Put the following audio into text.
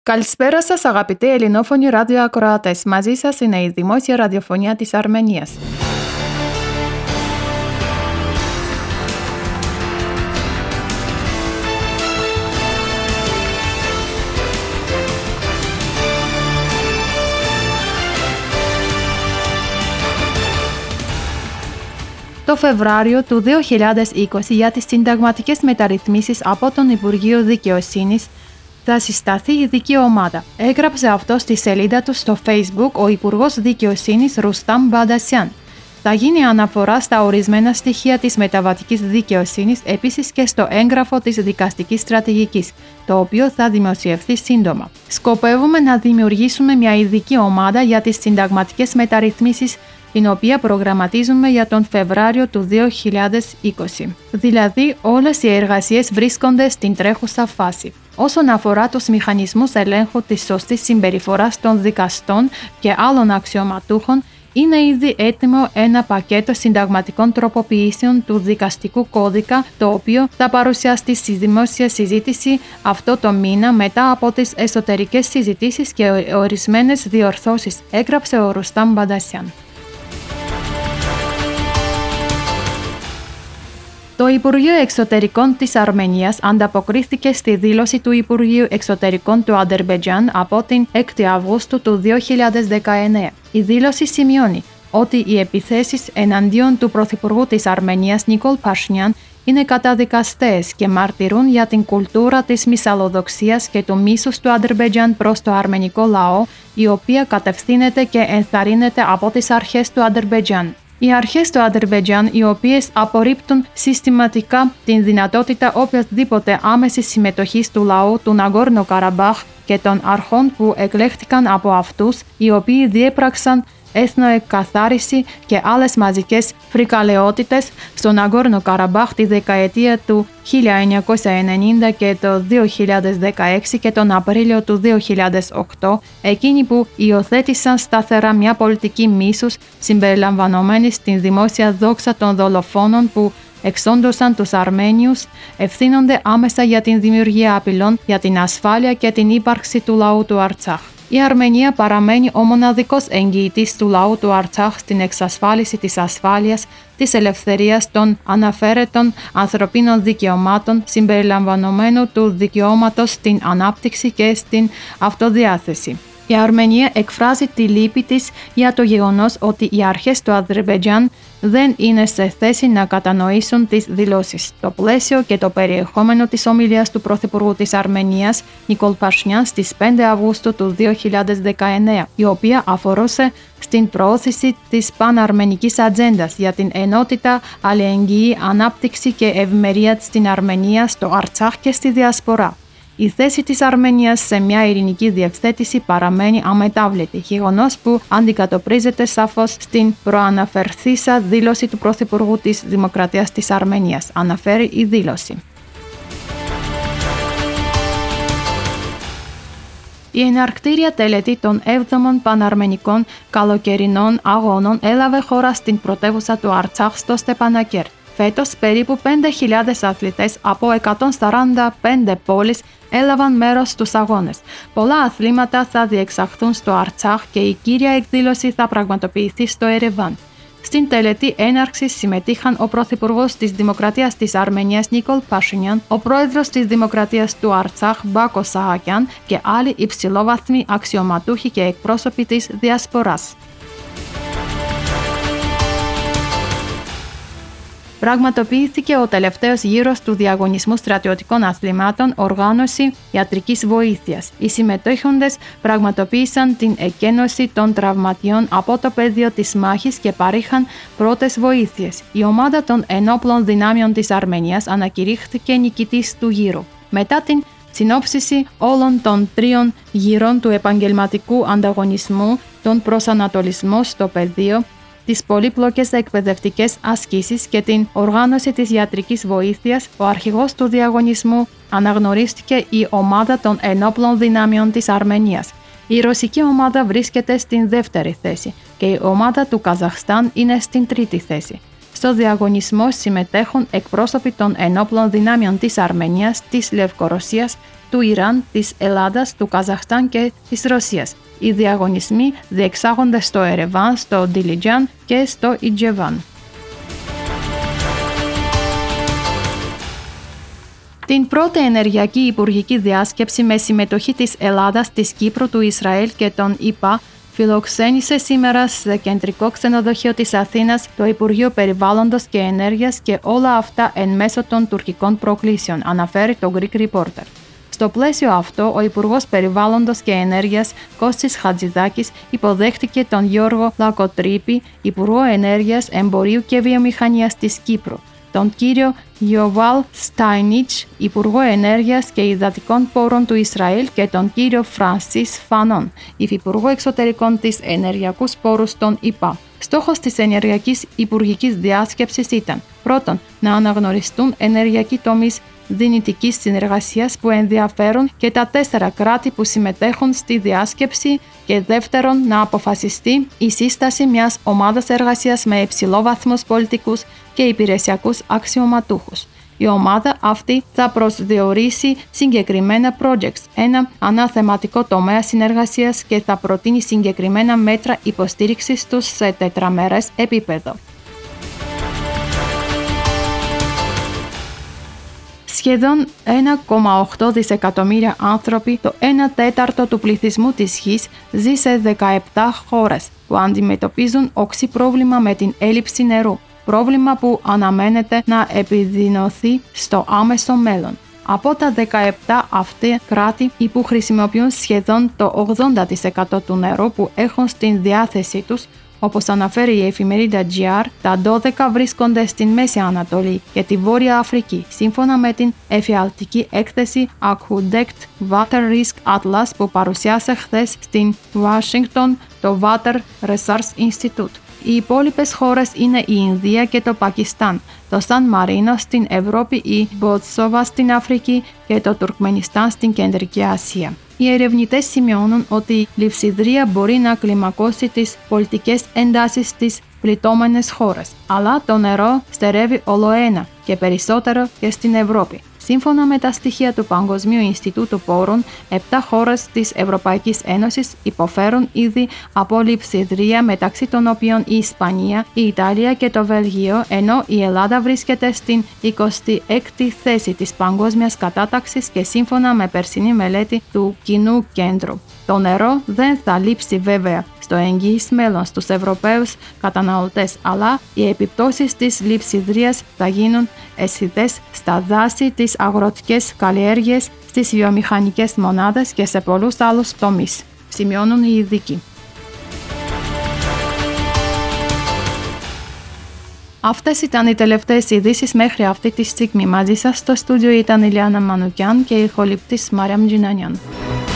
Καλησπέρα σας αγαπητοί ελληνόφωνοι ραδιοακροατές. Μαζί σας είναι η Δημόσια Ραδιοφωνία της Αρμενίας. Το Φεβρουάριο του 2020 για τις συνταγματικές μεταρρυθμίσεις από τον Υπουργείο Δικαιοσύνης θα συσταθεί ειδική ομάδα. Έγραψε αυτό στη σελίδα του στο Facebook ο Υπουργός Δικαιοσύνης Ρουστάμ Μπαντασιάν. Θα γίνει αναφορά στα ορισμένα στοιχεία της μεταβατικής δικαιοσύνης, επίσης και στο έγγραφο της δικαστικής στρατηγικής, το οποίο θα δημοσιευθεί σύντομα. Σκοπεύουμε να δημιουργήσουμε μια ειδική ομάδα για τις συνταγματικές μεταρρυθμίσεις, την οποία προγραμματίζουμε για τον Φεβρουάριο του 2020. Δηλαδή, όλες οι εργασίες βρίσκονται στην τρέχουσα φάση. Όσον αφορά τους μηχανισμούς ελέγχου της σωστής συμπεριφοράς των δικαστών και άλλων αξιωματούχων, είναι ήδη έτοιμο ένα πακέτο συνταγματικών τροποποιήσεων του δικαστικού κώδικα, το οποίο θα παρουσιαστεί στη δημόσια συζήτηση αυτό το μήνα μετά από τις εσωτερικές συζητήσεις και ορισμένες διορθώσεις, έγραψε ο Ρουστάμ Μπαντασιάν. Το Υπουργείο Εξωτερικών της Αρμενίας ανταποκρίθηκε στη δήλωση του Υπουργείου Εξωτερικών του Αζερμπαϊτζάν από την 6η Αυγούστου του 2019. Η δήλωση σημειώνει ότι οι επιθέσεις εναντίον του Πρωθυπουργού της Αρμενίας Νίκολ Πασινιάν είναι καταδικαστές και μαρτυρούν για την κουλτούρα της μυσαλλοδοξίας και του μίσους του Αζερμπαϊτζάν προς το αρμενικό λαό, η οποία κατευθύνεται και ενθαρρύνεται από τις αρχές του Αζερμπαϊτζάν. Οι αρχές του Αζερμπαϊτζάν, οι οποίες απορρίπτουν συστηματικά την δυνατότητα οποιασδήποτε άμεσης συμμετοχής του λαού του Ναγκόρνο Καραμπάχ και των αρχών που εκλέχθηκαν από αυτούς, οι οποίοι διέπραξαν εθνοεκαθάριση και άλλες μαζικές φρικαλαιότητες στο Ναγκόρνο Καραμπάχ τη δεκαετία του 1990 και το 2016 και τον Απρίλιο του 2008, εκείνοι που υιοθέτησαν σταθερά μια πολιτική μίσους συμπεριλαμβανομένη στην δημόσια δόξα των δολοφόνων που εξόντωσαν τους Αρμένιους, ευθύνονται άμεσα για την δημιουργία απειλών για την ασφάλεια και την ύπαρξη του λαού του Αρτσάχ. Η Αρμενία παραμένει ο μοναδικός εγγυητής του λαού του Αρτσάχ στην εξασφάλιση της ασφάλειας, της ελευθερίας των αναφέρετων ανθρωπίνων δικαιωμάτων, συμπεριλαμβανομένου του δικαιώματος στην ανάπτυξη και στην αυτοδιάθεση. Η Αρμενία εκφράζει τη λύπη της για το γεγονός ότι οι αρχές του Αζερμπαϊτζάν δεν είναι σε θέση να κατανοήσουν τις δηλώσεις, το πλαίσιο και το περιεχόμενο της ομιλίας του Πρωθυπουργού της Αρμενίας Νίκολ Πασινιάν στις 5 Αυγούστου του 2019, η οποία αφορούσε στην προώθηση της παναρμενικής ατζέντας για την ενότητα, αλληλεγγύη, ανάπτυξη και ευημερία στην Αρμενία, στο Αρτσάχ και στη Διασπορά. Η θέση της Αρμενίας σε μια ειρηνική διευθέτηση παραμένει αμετάβλητη, γεγονός που αντικατοπτρίζεται σαφώς στην προαναφερθήσα δήλωση του Πρωθυπουργού της Δημοκρατίας της Αρμενίας, αναφέρει η δήλωση. Η εναρκτήρια τελετή των 7ων Παναρμενικών Καλοκαιρινών Αγώνων έλαβε χώρα στην πρωτεύουσα του Αρτσάχ στο Στεπανακέρτ. Φέτος, περίπου 5.000 αθλητές από 145 πόλεις έλαβαν μέρος στους αγώνες. Πολλά αθλήματα θα διεξαχθούν στο Αρτσάχ και η κύρια εκδήλωση θα πραγματοποιηθεί στο Ερεβάν. Στην τελετή έναρξης συμμετείχαν ο Πρωθυπουργός της Δημοκρατίας της Αρμενίας Νίκολ Πασινιάν, ο Πρόεδρος της Δημοκρατίας του Αρτσάχ Μπάκο Σαχακιάν και άλλοι υψηλόβαθμοι αξιωματούχοι και εκπρόσωποι της Διασποράς. Πραγματοποιήθηκε ο τελευταίος γύρος του διαγωνισμού στρατιωτικών αθλημάτων οργάνωση ιατρικής βοήθειας. Οι συμμετέχοντες πραγματοποίησαν την εκένωση των τραυματιών από το πεδίο της μάχης και παρήχαν πρώτες βοήθειες. Η ομάδα των ενόπλων δυνάμεων της Αρμενίας ανακηρύχθηκε νικητής του γύρου. Μετά την συνόψιση όλων των 3 γύρων του επαγγελματικού ανταγωνισμού, τον προσανατολισμό στο πεδίο, τις πολύπλοκες εκπαιδευτικές ασκήσεις και την οργάνωση της ιατρικής βοήθειας, ο αρχηγός του διαγωνισμού αναγνωρίστηκε η ομάδα των ενόπλων δυνάμεων της Αρμενίας. Η ρωσική ομάδα βρίσκεται στην 2η θέση και η ομάδα του Καζαχστάν είναι στην 3η θέση. Στο διαγωνισμό συμμετέχουν εκπρόσωποι των ενόπλων δυνάμεων της Αρμενίας, της Λευκορωσίας, του Ιράν, της Ελλάδας, του Καζαχστάν και της Ρωσίας. Οι διαγωνισμοί διεξάγονται στο Ερεβάν, στο Ντιλιτζάν και στο Ιτζεβάν. Την πρώτη ενεργειακή υπουργική διάσκεψη με συμμετοχή της Ελλάδας, της Κύπρου, του Ισραήλ και των ΗΠΑ φιλοξένησε σήμερα σε κεντρικό ξενοδοχείο της Αθήνας το Υπουργείο Περιβάλλοντος και Ενέργειας και όλα αυτά εν μέσω των τουρκικών προκλήσεων, αναφέρει το Greek Reporter. Στο πλαίσιο αυτό, ο Υπουργός Περιβάλλοντος και Ενέργειας Κώστης Χατζηδάκης υποδέχτηκε τον Γιώργο Λακοτρίπη, Υπουργό Ενέργειας, Εμπορίου και Βιομηχανίας της Κύπρου, τον κύριο Γιωβάλ Στάινιτς, Υπουργό Ενέργειας και Υδατικών Πόρων του Ισραήλ και τον κύριο Φρανσίς Φανόν, Υφυπουργό Εξωτερικών της Ενεργειακούς Πόρους των ΗΠΑ. Στόχος της ενεργειακής υπουργικής διάσκεψης ήταν, πρώτον, να αναγνωριστούν ενεργειακοί τομείς δυνητικής συνεργασίας που ενδιαφέρουν και τα 4 κράτη που συμμετέχουν στη διάσκεψη και δεύτερον, να αποφασιστεί η σύσταση μιας ομάδας εργασίας με υψηλόβαθμους πολιτικούς και υπηρεσιακούς αξιωματούχους. Η ομάδα αυτή θα προσδιορίσει συγκεκριμένα projects, ένα αναθεματικό τομέα συνεργασίας και θα προτείνει συγκεκριμένα μέτρα υποστήριξης τους σε τετραμερές επίπεδο. Σχεδόν 1,8 δισεκατομμύρια άνθρωποι, το 1/4 του πληθυσμού της Γης, ζει σε 17 χώρες που αντιμετωπίζουν οξύ πρόβλημα με την έλλειψη νερού, πρόβλημα που αναμένεται να επιδεινωθεί στο άμεσο μέλλον. Από τα 17 αυτά κράτη που χρησιμοποιούν σχεδόν το 80% του νερού που έχουν στην διάθεσή τους, όπως αναφέρει η εφημερίδα GR, τα 12 βρίσκονται στην Μέση Ανατολή και τη Βόρεια Αφρική, σύμφωνα με την εφιαλτική έκθεση Aqueduct Water Risk Atlas που παρουσιάσε χθες στην Ουάσιγκτον το Water Resource Institute. Οι υπόλοιπες χώρες είναι η Ινδία και το Πακιστάν, το Σαν Μαρίνο στην Ευρώπη, η Μποτσόβα στην Αφρική και το Τουρκμενιστάν στην Κεντρική Ασία. Οι ερευνητές σημειώνουν ότι η λειψιδρία μπορεί να κλιμακώσει τις πολιτικές εντάσεις στις πληττόμενες χώρες, αλλά το νερό στερεύει ολοένα και περισσότερο και στην Ευρώπη. Σύμφωνα με τα στοιχεία του Παγκοσμίου Ινστιτούτου Πόρων, 7 χώρες της Ευρωπαϊκής Ένωσης υποφέρουν ήδη από λειψιδρία, μεταξύ των οποίων η Ισπανία, η Ιταλία και το Βέλγιο, ενώ η Ελλάδα βρίσκεται στην 26η θέση της παγκόσμιας κατάταξης και σύμφωνα με περσινή μελέτη του Κοινού Κέντρου. Το νερό δεν θα λείψει βέβαια στο εγγύης μέλλον στους Ευρωπαίους καταναλωτές, αλλά οι επιπτώσεις της λειψιδρίας θα γίνουν αισθητές στα δάση, τις αγροτικές καλλιέργειες, στις βιομηχανικές μονάδες και σε πολλούς άλλους τομείς, σημειώνουν οι ειδικοί. Αυτές ήταν οι τελευταίες ειδήσεις μέχρι αυτή τη στιγμή. Μαζί σας στο στούντιο ήταν η Λιάννα Μανουκιάν και η ηχοληπτής Μάριαμ Τζινανιάν.